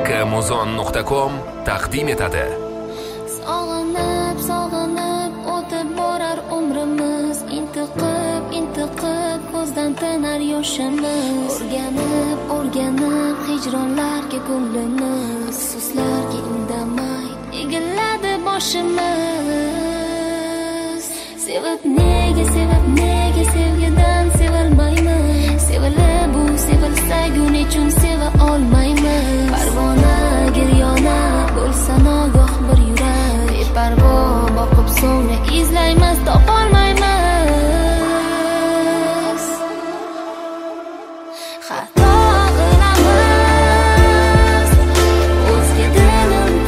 kmuzon.com taqdim etadi. Sog'inib o'tib borar umrimiz, intiqib ko'zdan tinar yoshimiz. O'rganib hijronlarga ko'nglimiz, afsuslarga indamay egiladi boshimiz. Sevib nega sevgidan sevilmaymiz? Sevilsak nechun seva olmaymiz? Parvona giryona bo'lsa nogoh bir yurak, beparvo boqib so'ngra izlaymiz, topolmaymiz. Xato qilamiz, o'zgadan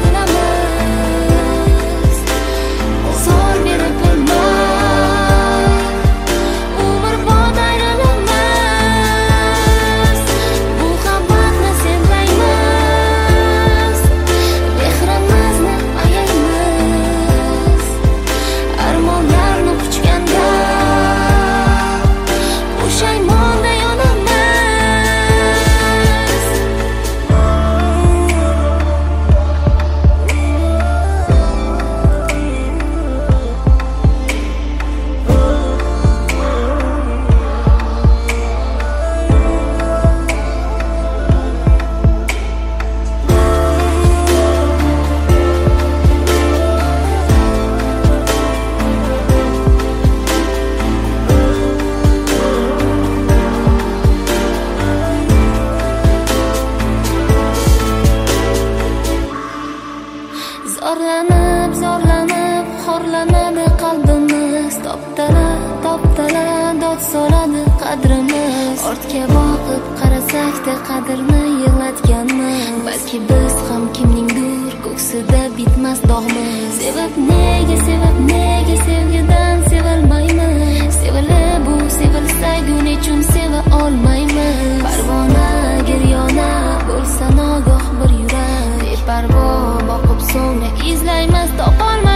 umtilamiz, zo'r berib bo'lmay umrbod ayrilamiz. Bu xabarni sevmaymiz, mehrimizni ayaymiz. Armonlarni quchganda pushaymonda yonamiz. Zorlanib, xorlanadi qalbimiz. Toptalar, dod soladi qadrimiz. Ortga boqib qarasak-da qadrni yig'latganmiz. Balki biz ham kimningdir ko'ksida bitmas dog'miz. Sevib nega sevgidan sevilmaymiz? Sevilsak nechun seva olmaymiz? Parvona giryona bo'lsa nogoh bir yurak, beparvo boqib so'ngra izlaymiz, topolmaymiz.